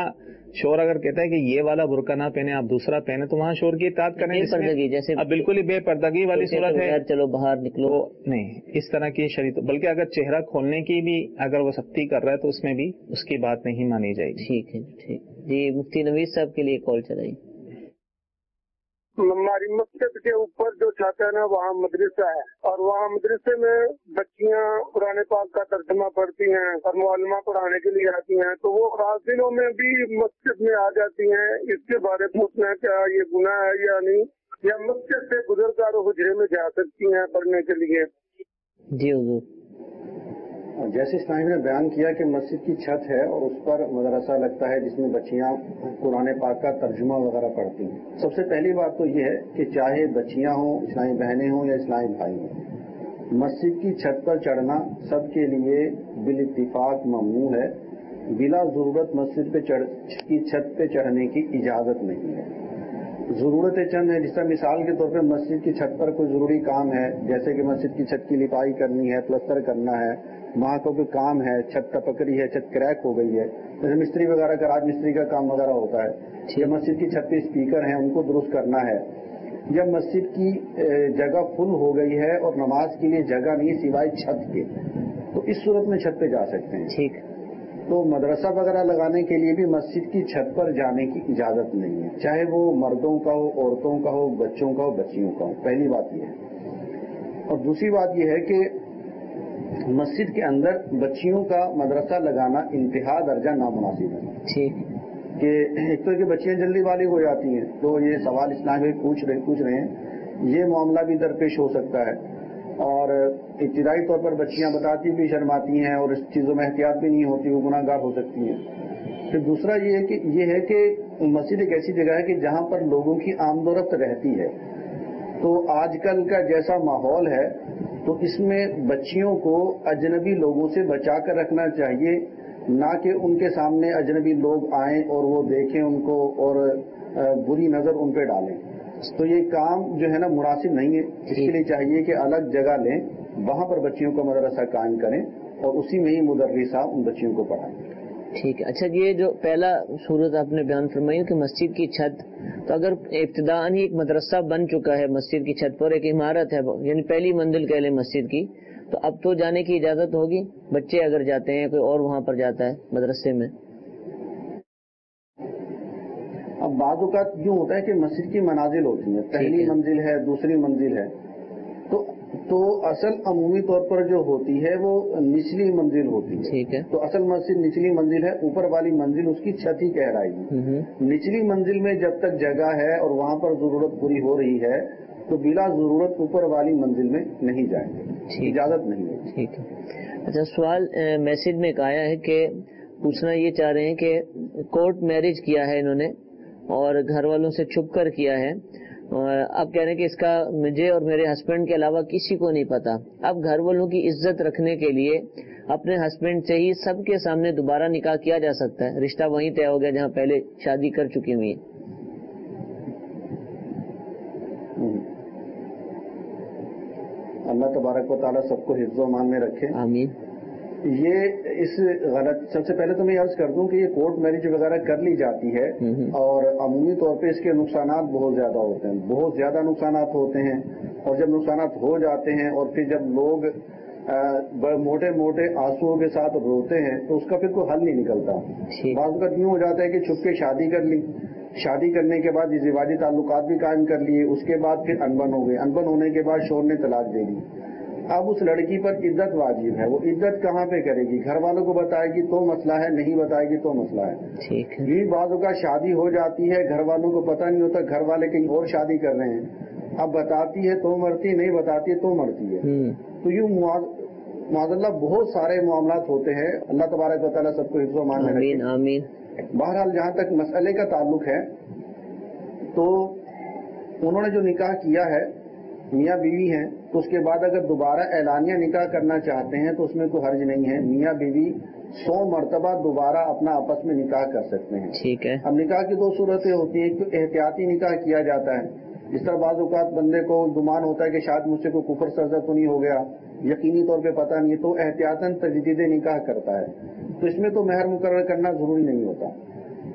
شور اگر کہتا ہے کہ یہ والا برقع نہ پہنے آپ دوسرا پہنے تو وہاں شور کی اطاعت کریں. بے پردگی جیسے اب بالکل ہی بے پردگی والی صورت ہے, چلو باہر نکلو, نہیں اس طرح کی شریعت. بلکہ اگر چہرہ کھولنے کی بھی اگر وہ سختی کر رہا ہے تو اس میں بھی اس کی بات نہیں مانی جائے گی. ٹھیک ہے ٹھیک جی. مفتی نوید صاحب کے لیے کال چلائی. ہماری مسجد کے اوپر جو چھت ہے نا وہاں مدرسہ ہے, اور وہاں مدرسے میں بچیاں قرآن پاک کا ترجمہ پڑھتی ہیں اور معلمہ پڑھانے کے لیے آتی ہیں, تو وہ خاص دنوں میں بھی مسجد میں آ جاتی ہیں. اس کے بارے میں پوچھنا ہے کیا یہ گناہ ہے یا نہیں, یا مسجد سے گزر کر حجرے میں جا سکتی ہیں پڑھنے کے لیے؟ جی حضور. جیسے اسلام نے بیان کیا کہ مسجد کی چھت ہے اور اس پر مدرسہ لگتا ہے جس میں بچیاں قرآن پاک کا ترجمہ وغیرہ پڑھتی ہیں. سب سے پہلی بات تو یہ ہے کہ چاہے بچیاں ہوں, اسلامی بہنیں ہوں یا اسلامی بھائی ہوں, مسجد کی چھت پر چڑھنا سب کے لیے بالاتفاق ممنوع ہے. بلا ضرورت مسجد کی چھت پہ چڑھنے کی اجازت نہیں ہے. ضرورتیں چند ہیں, جس طرح مثال کے طور پہ مسجد کی چھت پر کوئی ضروری کام ہے, جیسے کہ مسجد کی چھت کی لپائی کرنی ہے, پلستر کرنا ہے, وہاں کا کوئی کام ہے, چھت ٹپک رہی ہے, چھت کریک ہو گئی ہے, جیسے مستری وغیرہ کا راج مستری کا کام وغیرہ ہوتا ہے, یا مسجد کی چھت پہ اسپیکر ہیں ان کو درست کرنا ہے, یا مسجد کی جگہ فل ہو گئی ہے اور نماز کے لیے جگہ نہیں سوائے چھت کے, تو اس صورت میں چھت پہ جا سکتے ہیں. ٹھیک. تو مدرسہ وغیرہ لگانے کے لیے بھی مسجد کی چھت پر جانے کی اجازت نہیں ہے, چاہے وہ مردوں کا ہو, عورتوں کا ہو, بچوں کا ہو, بچیوں کا ہو. پہلی بات یہ ہے. اور دوسری بات یہ ہے کہ مسجد کے اندر بچیوں کا مدرسہ لگانا انتہا درجہ نامناسب ہے. ٹھیک. کہ ایک تو کہ بچیاں جلدی بالغ ہو جاتی ہیں, تو یہ سوال اسلام میں پوچھ رہے ہیں, یہ معاملہ بھی درپیش ہو سکتا ہے. اور ابتدائی طور پر بچیاں بتاتی بھی شرماتی ہیں اور اس چیزوں میں احتیاط بھی نہیں ہوتی, وہ گناہ گار ہو سکتی ہیں. پھر دوسرا یہ ہے کہ مسجد ایک ایسی جگہ ہے کہ جہاں پر لوگوں کی آمد و رفت رہتی ہے. تو آج کل کا جیسا ماحول ہے تو اس میں بچیوں کو اجنبی لوگوں سے بچا کر رکھنا چاہیے, نہ کہ ان کے سامنے اجنبی لوگ آئیں اور وہ دیکھیں ان کو اور بری نظر ان پہ ڈالیں. تو یہ کام جو ہے نا مناسب نہیں ہے. اس کے لیے چاہیے کہ الگ جگہ لیں, وہاں پر بچیوں کا مدرسہ قائم کریں اور اسی میں ہی مدرسہ ان بچیوں کو پڑھائیں. ٹھیک ہے. اچھا, یہ جو پہلا صورت آپ نے بیان فرمائی کہ مسجد کی چھت, تو اگر ابتداءً ہی ایک مدرسہ بن چکا ہے مسجد کی چھت پر, ایک عمارت ہے یعنی پہلی منزل کہہ لیں مسجد کی, تو اب تو جانے کی اجازت ہوگی؟ بچے اگر جاتے ہیں, کوئی اور وہاں پر جاتا ہے مدرسے میں. اب بعض اوقات یوں ہوتا ہے کہ مسجد کی منازل ہوتی ہیں, پہلی منزل ہے, دوسری منزل ہے, تو اصل عمومی طور پر جو ہوتی ہے وہ نچلی منزل ہوتی ہے. ٹھیک ہے. تو اصل مسجد نچلی منزل ہے, اوپر والی منزل اس کی چھت ہی کہلائے گی. نچلی منزل میں جب تک جگہ ہے اور وہاں پر ضرورت پوری ہو رہی ہے تو بلا ضرورت اوپر والی منزل میں نہیں جائیں گے, اجازت نہیں ہے. ٹھیک ہے. اچھا, سوال میسج میں ایک آیا ہے کہ پوچھنا یہ چاہ رہے ہیں کہ کورٹ میرج کیا ہے انہوں نے اور گھر والوں سے چھپ کر کیا ہے, اب کہہ رہے ہیں کہ اس کا مجھے اور میرے ہسبینڈ کے علاوہ کسی کو نہیں پتا. اب گھر والوں کی عزت رکھنے کے لیے اپنے ہسبینڈ سے ہی سب کے سامنے دوبارہ نکاح کیا جا سکتا ہے؟ رشتہ وہیں طے ہو گیا جہاں پہلے شادی کر چکی ہوئی ہے. اللہ تبارک و تعالیٰ سب کو حفظ و امان میں رکھے, آمین. یہ اس غلط, سب سے پہلے تو میں عرض کر دوں کہ یہ کورٹ میرج وغیرہ کر لی جاتی ہے اور عمومی طور پہ اس کے نقصانات بہت زیادہ ہوتے ہیں, بہت زیادہ نقصانات ہوتے ہیں. اور جب نقصانات ہو جاتے ہیں اور پھر جب لوگ موٹے موٹے آنسوؤں کے ساتھ روتے ہیں تو اس کا پھر کوئی حل نہیں نکلتا. بعض اوقات یوں ہو جاتا ہے کہ چھپ کے شادی کر لی, شادی کرنے کے بعد ازدواجی تعلقات بھی قائم کر لیے, اس کے بعد پھر انبن ہو گئے, انبن ہونے کے بعد شوہر نے طلاق دے دی. اب اس لڑکی پر عدت واجب ہے, وہ عدت کہاں پہ کرے گی؟ گھر والوں کو بتائے گی تو مسئلہ ہے, نہیں بتائے گی تو مسئلہ ہے. یہ بعضوں کا شادی ہو جاتی ہے, گھر والوں کو پتہ نہیں ہوتا, گھر والے کہیں اور شادی کر رہے ہیں, اب بتاتی ہے تو مرتی, نہیں بتاتی ہے تو مرتی ہے. تو یوں معاذ اللہ بہت سارے معاملات ہوتے ہیں. اللہ تبارک و تعالیٰ سب کو حفظ و امان میں رکھے. آمین. بہرحال جہاں تک مسئلے کا تعلق ہے تو انہوں نے جو نکاح کیا ہے, میاں بیوی ہیں, تو اس کے بعد اگر دوبارہ اعلانیہ نکاح کرنا چاہتے ہیں تو اس میں کوئی حرج نہیں ہے. میاں بیوی 100 مرتبہ دوبارہ اپنا آپس میں نکاح کر سکتے ہیں. ٹھیک ہے. اب نکاح کی 2 صورتیں ہوتی ہیں, ایک تو احتیاطی نکاح کیا جاتا ہے, جس طرح بعض اوقات بندے کو گمان ہوتا ہے کہ شاید مجھ سے کوئی کفر سرزد تو نہیں ہو گیا, یقینی طور پہ پتہ نہیں ہے, تو احتیاطاً تجدید نکاح کرتا ہے. تو اس میں تو مہر مقرر کرنا ضروری نہیں ہوتا.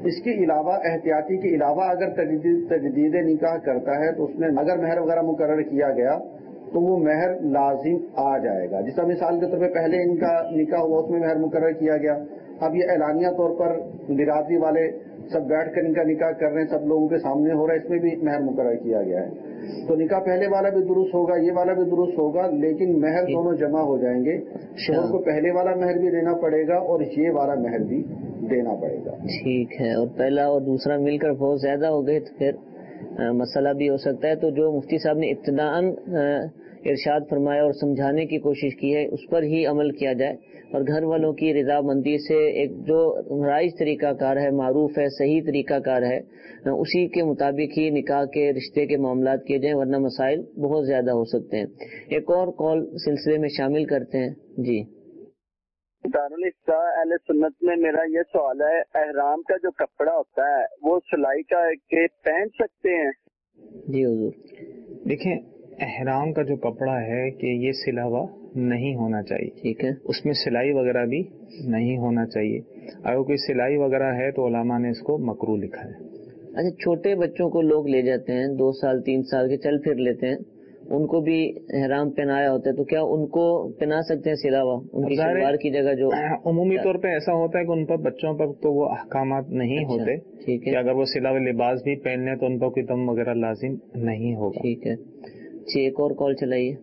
اس کے علاوہ احتیاطی کے علاوہ اگر تجدید نکاح کرتا ہے تو اس میں اگر مہر وغیرہ مقرر کیا گیا تو وہ مہر لازم آ جائے گا. جس طرح مثال کے طور پہ پہلے ان کا نکاح ہوا اس میں مہر مقرر کیا گیا, اب یہ اعلانیہ طور پر برادری والے سب بیٹھ کر ان کا نکاح کر رہے ہیں, سب لوگوں کے سامنے ہو رہا ہے, اس میں بھی مہر مقرر کیا گیا ہے. تو نکاح پہلے والا بھی درست ہوگا, یہ والا بھی درست ہوگا, لیکن مہر دونوں جمع ہو جائیں گے. شوہر کو پہلے والا مہر بھی دینا پڑے گا اور یہ والا مہر بھی دینا پڑے گا. ٹھیک ہے, اور پہلا اور دوسرا مل کر بہت زیادہ ہو گئے تو پھر مسئلہ بھی ہو سکتا ہے. تو جو مفتی صاحب نے ابتداءً ارشاد فرمایا اور سمجھانے کی کوشش کی ہے اس پر ہی عمل کیا جائے, اور گھر والوں کی رضامندی سے ایک جو رائج طریقہ کار ہے, معروف ہے, صحیح طریقہ کار ہے, اسی کے مطابق ہی نکاح کے رشتے کے معاملات کیے جائیں, ورنہ مسائل بہت زیادہ ہو سکتے ہیں. ایک اور کال سلسلے میں شامل کرتے ہیں. جی دارالفتہ اہل سنت میں میرا یہ سوال ہے, احرام کا جو کپڑا ہوتا ہے وہ سلائی کا کے پہن سکتے ہیں؟ جی حضور. دیکھیں, احرام کا جو کپڑا ہے کہ یہ سلا ہوا نہیں ہونا چاہیے. ٹھیک ہے, اس میں سلائی وغیرہ بھی نہیں ہونا چاہیے. اگر کوئی سلائی وغیرہ ہے تو علماء نے اس کو مکروہ لکھا ہے. اچھا, چھوٹے بچوں کو لوگ لے جاتے ہیں 2 سال 3 سال کے, چل پھر لیتے ہیں, ان کو بھی احرام پہنایا ہوتا ہے, تو کیا ان کو پہنا سکتے ہیں سلا ہوا ان کی شلوار کی جگہ؟ جو عمومی طور پہ ایسا ہوتا ہے کہ ان پر بچوں پر تو وہ احکامات نہیں ہوتے. ٹھیک ہے, کہ اگر وہ سلا ہوئے لباس بھی پہن لیں تو ان پر کوئی دم وغیرہ لازم نہیں ہوگا. ٹھیک ہے. جی, ایک اور کال چلائیے.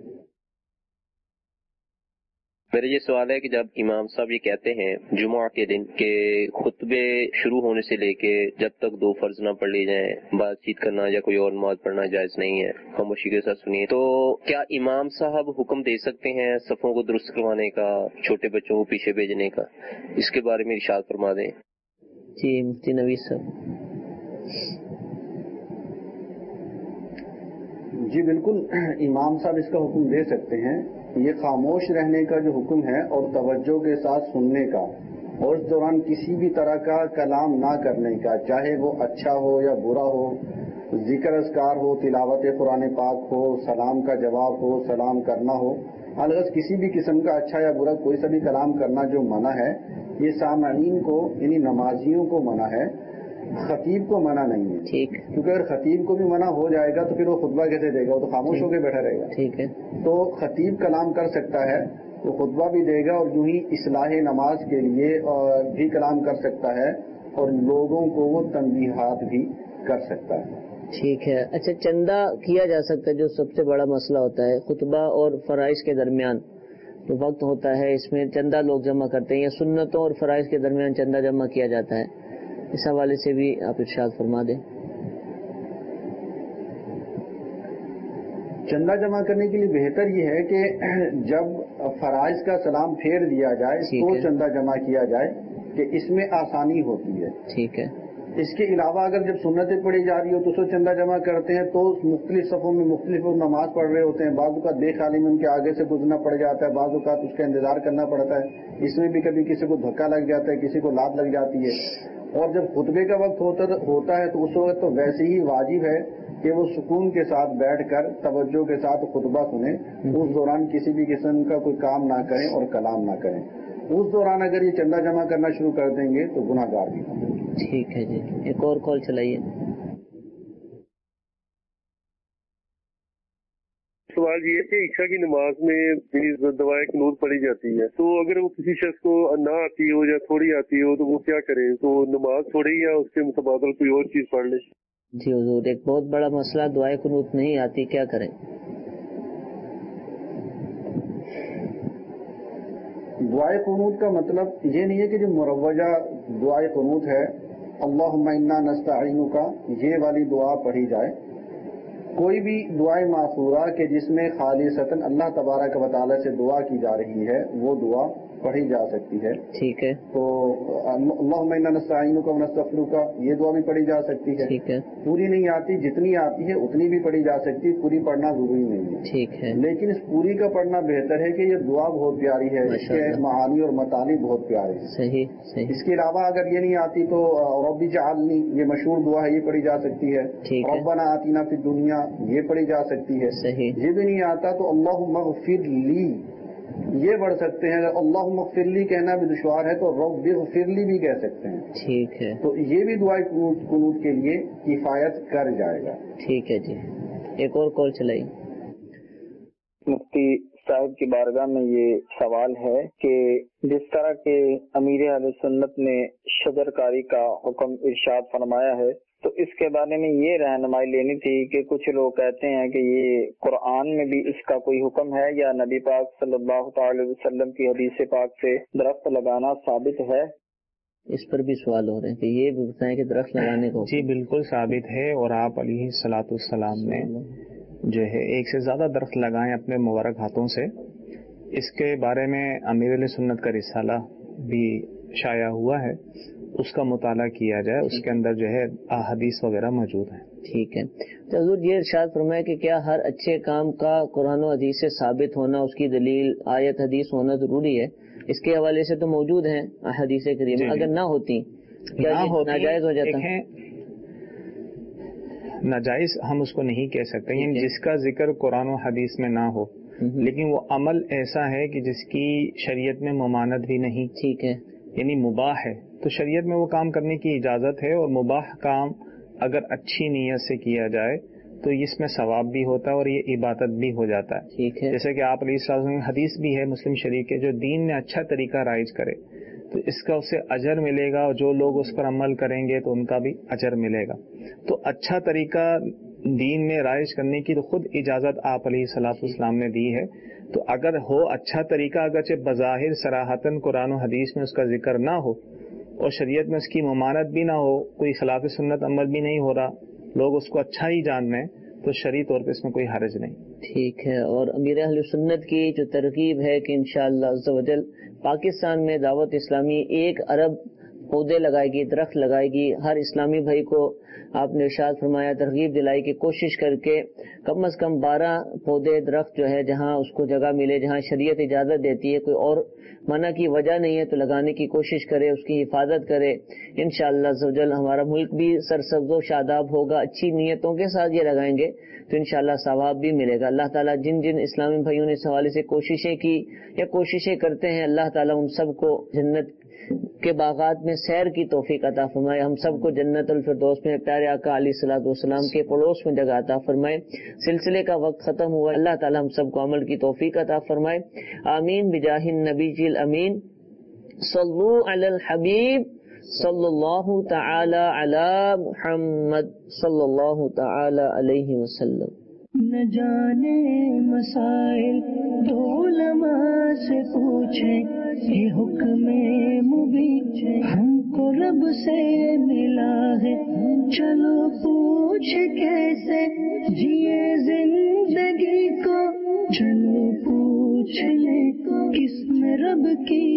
میرا یہ سوال ہے کہ جب امام صاحب یہ کہتے ہیں جمعہ کے دن کہ خطبے شروع ہونے سے لے کے جب تک 2 فرض نہ پڑھ لی جائیں, بات چیت کرنا یا کوئی اور نماز پڑھنا جائز نہیں ہے, خاموشی کے ساتھ سنیے, تو کیا امام صاحب حکم دے سکتے ہیں صفوں کو درست کروانے کا, چھوٹے بچوں کو پیچھے بھیجنے کا؟ اس کے بارے میں ارشاد فرما دیں. جی مفتی نوید صاحب. جی بالکل, امام صاحب اس کا حکم دے سکتے ہیں. یہ خاموش رہنے کا جو حکم ہے اور توجہ کے ساتھ سننے کا, اور اس دوران کسی بھی طرح کا کلام نہ کرنے کا, چاہے وہ اچھا ہو یا برا ہو, ذکر اذکار ہو, تلاوت قرآن پاک ہو, سلام کا جواب ہو, سلام کرنا ہو, الغرض کسی بھی قسم کا اچھا یا برا کوئی سا بھی کلام کرنا جو منع ہے, یہ سامعین کو یعنی نمازیوں کو منع ہے, خطیب کو منع نہیں ہے. ٹھیک, کیونکہ اگر خطیب کو بھی منع ہو جائے گا تو پھر وہ خطبہ کیسے دے گا, وہ تو خاموش ہو کے بیٹھا رہے گا. ٹھیک ہے, تو خطیب کلام کر سکتا ہے, وہ خطبہ بھی دے گا, اور یوں ہی اصلاح نماز کے لیے بھی کلام کر سکتا ہے, اور لوگوں کو وہ تنبیہات بھی کر سکتا ہے. ٹھیک ہے. اچھا, چندہ کیا جا سکتا ہے, جو سب سے بڑا مسئلہ ہوتا ہے خطبہ اور فرائض کے درمیان جو وقت ہوتا ہے, اس میں چندہ لوگ جمع کرتے ہیں, یا سنتوں اور فرائض کے درمیان چندہ جمع کیا جاتا ہے, اس حوالے سے بھی آپ ارشاد فرما دیں. چندہ جمع کرنے کے لیے بہتر یہ ہے کہ جب فرائض کا سلام پھیر دیا جائے تو چندہ جمع کیا جائے, کہ اس میں آسانی ہوتی ہے. ٹھیک ہے. اس کے علاوہ اگر جب سنتیں پڑھی جا رہی ہو تو اس کو چندہ جمع کرتے ہیں, تو مختلف صفوں میں مختلف نماز پڑھ رہے ہوتے ہیں, بعض اوقات بے خیالی میں ان کے آگے سے گزرنا پڑ جاتا ہے, بعض اوقات اس کا انتظار کرنا پڑتا ہے, اس میں بھی کبھی کسی کو دھکا لگ جاتا ہے, کسی کو لات لگ جاتی ہے. اور جب خطبے کا وقت ہوتا ہے تو اس وقت تو ویسے ہی واجب ہے کہ وہ سکون کے ساتھ بیٹھ کر توجہ کے ساتھ خطبہ سنیں, اس دوران کسی بھی قسم کا کوئی کام نہ کریں اور کلام نہ کریں. اس دوران اگر یہ چندہ جمع کرنا شروع کر دیں گے تو گناہ گار بھی ہوں گے. ٹھیک ہے جی, ایک اور کال چلائیے. سوال یہ ہے کہ عشاء کی نماز میں دعائے قنوت پڑھی جاتی ہے, تو اگر وہ کسی شخص کو نہ آتی ہو یا تھوڑی آتی ہو تو وہ کیا کرے؟ تو نماز چھوڑے یا اس کے متبادل کوئی اور چیز پڑھ لے؟ جی حضور, ایک بہت بڑا مسئلہ, دعائے قنوت نہیں آتی, کیا کریں؟ دعائے قنوت کا مطلب یہ نہیں ہے کہ جو مروجہ دعائے قنوت ہے اللہم انا نستعینک, یہ والی دعا پڑھی جائے. کوئی بھی دعائے معصورہ کہ جس میں خالصتاً اللہ تبارک و تعالی سے دعا کی جا رہی ہے وہ دعا پڑھی جا سکتی ہے. ٹھیک ہے. تو اللہم انا نستعینک و نستغفرک, یہ دعا بھی پڑھی جا سکتی ہے. ٹھیک ہے. پوری نہیں آتی, جتنی آتی ہے اتنی بھی پڑھی جا سکتی ہے, پوری پڑھنا ضروری نہیں ہے. ٹھیک ہے. لیکن اس پوری کا پڑھنا بہتر ہے کہ یہ دعا بہت پیاری ہے, اس کے معانی اور مطالب بہت پیارے ہیں. صحیح. اس کے علاوہ اگر یہ نہیں آتی تو رب اجعلنی, یہ مشہور دعا ہے, یہ پڑھی جا سکتی ہے. ربنا آتنا فی الدنیا, یہ پڑھی جا سکتی ہے. صحیح. یہ بھی نہیں آتا تو اللہم اغفر لی, یہ پڑھ سکتے ہیں. اگر اللہم اغفر لی کہنا بھی دشوار ہے تو رب اغفر لی بھی کہہ سکتے ہیں. ٹھیک ہے, تو یہ بھی دعائے قنوت کے لیے کفایت کر جائے گا. ٹھیک ہے جی. ایک اور کال چلائی. مفتی صاحب کی بارگاہ میں یہ سوال ہے کہ جس طرح کے امیر اہل سنت نے شجر کاری کا حکم ارشاد فرمایا ہے تو اس کے بارے میں یہ رہنمائی لینی تھی کہ کچھ لوگ کہتے ہیں کہ یہ قرآن میں بھی اس کا کوئی حکم ہے یا نبی پاک صلی اللہ تعالی وسلم کی حدیث پاک سے درخت لگانا ثابت ہے. اس پر بھی سوال ہو رہے ہیں کہ یہ بھی بتائیں کہ درخت لگانے کو. جی بالکل ثابت ہے, اور آپ علیہ الصلوۃ والسلام نے جو ہے ایک سے زیادہ درخت لگائیں اپنے مبارک ہاتھوں سے. اس کے بارے میں امیر علیہ سنت کا رسالہ بھی شائع ہوا ہے, اس کا مطالعہ کیا جائے, اس کے اندر جو ہے احادیث وغیرہ موجود ہیں. ٹھیک ہے. تو حضور یہ ارشاد فرمایا کہ کیا ہر اچھے کام کا قرآن و حدیث سے ثابت ہونا, اس کی دلیل آیت حدیث ہونا ضروری ہے؟ اس کے حوالے سے تو موجود ہیں حدیث کریم, اگر نہ ہوتی کیا ناجائز ہو جاتا؟ ناجائز ہم اس کو نہیں کہہ سکتے, یعنی جس کا ذکر قرآن و حدیث میں نہ ہو لیکن وہ عمل ایسا ہے کہ جس کی شریعت میں ممانعت بھی نہیں, ٹھیک ہے, یعنی مباح ہے, تو شریعت میں وہ کام کرنے کی اجازت ہے. اور مباح کام اگر اچھی نیت سے کیا جائے تو اس میں ثواب بھی ہوتا ہے اور یہ عبادت بھی ہو جاتا ہے. ٹھیک ہے. جیسے کہ آپ علیہ السلام حدیث بھی ہے مسلم شریف کے, جو دین میں اچھا طریقہ رائج کرے تو اس کا اسے اجر ملے گا, اور جو لوگ اس پر عمل کریں گے تو ان کا بھی اجر ملے گا. تو اچھا طریقہ دین میں رائج کرنے کی تو خود اجازت آپ علیہ الصلوۃ والسلام نے دی ہے. تو اگر ہو اچھا طریقہ, اگرچہ بظاہر صراحتاً قرآن و حدیث میں اس کا ذکر نہ ہو اور شریعت میں اس کی ممانعت بھی نہ ہو, کوئی خلاف سنت عمل بھی نہیں ہو رہا, لوگ اس کو اچھا ہی جان رہے ہیں, تو شرعی طور پہ اس میں کوئی حرج نہیں. ٹھیک ہے. اور امیر اہل سنت کی جو ترغیب ہے کہ انشاءاللہ عز و جل پاکستان میں دعوت اسلامی 1 ارب پودے لگائے گی, درخت لگائے گی. ہر اسلامی بھائی کو آپ نے ارشاد فرمایا, ترغیب دلائی کہ کوشش کر کے کم از کم 12 پودے درخت جو ہے جہاں اس کو جگہ ملے, جہاں شریعت اجازت دیتی ہے, کوئی اور منع کی وجہ نہیں ہے تو لگانے کی کوشش کرے, اس کی حفاظت کرے. انشاءاللہ عز و جل ہمارا ملک بھی سرسبز و شاداب ہوگا. اچھی نیتوں کے ساتھ یہ لگائیں گے تو انشاءاللہ ثواب بھی ملے گا. اللہ تعالیٰ جن جن اسلامی بھائیوں نے اس حوالے سے کوششیں کی یا کوششیں کرتے ہیں, اللہ تعالیٰ ان سب کو جنت کے باغات میں سیر کی توفیق عطا فرمائے. ہم سب کو جنت الفردوس میں پیارے آقا علیہ الصلوۃ والسلام کے پڑوس میں جگہ عطا فرمائے. سلسلے کا وقت ختم ہوا, اللہ تعالیٰ ہم سب کو عمل کی توفیق عطا فرمائے. آمین بجاہ النبی الامین. صلو علی الحبیب صلی اللہ تعالی علی محمد صلی اللہ تعالی علیہ وسلم. نہ جانے مسائل تو علماء سے پوچھیں, یہ حکم مبین ہم کو رب سے ملا ہے. چلو پوچھ کیسے جیے زندگی کو, چلو پوچھ لیں کس میں رب کی